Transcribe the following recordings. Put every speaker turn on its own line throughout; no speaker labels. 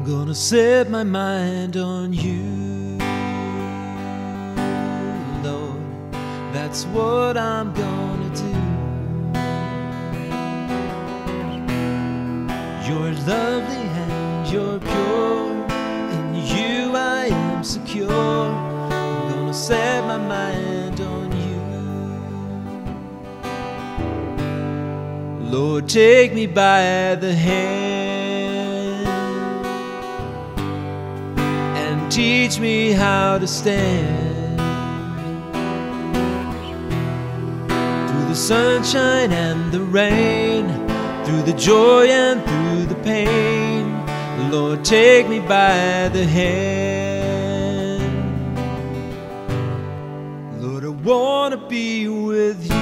gonna set my mind on you, Lord. That's what I'm gonna do. You're lovely and you're pure. In you I am secure. I'm gonna set my mind on you. Lord, take me by the hand and teach me how to stand through the sunshine and the rain, through the joy and through the pain. Lord, take me by the hand. Lord, I wanna be with you.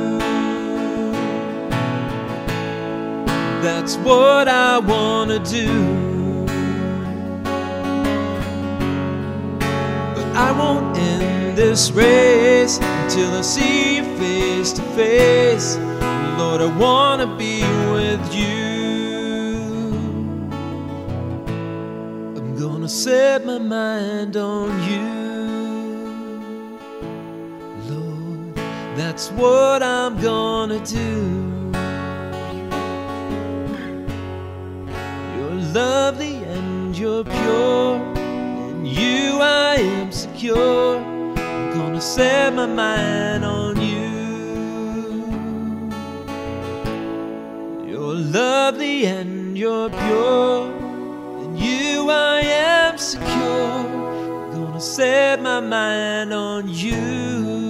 That's what I wanna do. But I won't end this race until I see you face to face. Lord, I wanna be with you. I'm gonna set my mind on you, Lord. That's what I'm gonna do. You're lovely and you're pure. In you I am secure. I'm gonna set my mind on you. You're lovely and you're pure. In you I am secure. I'm gonna set my mind on you.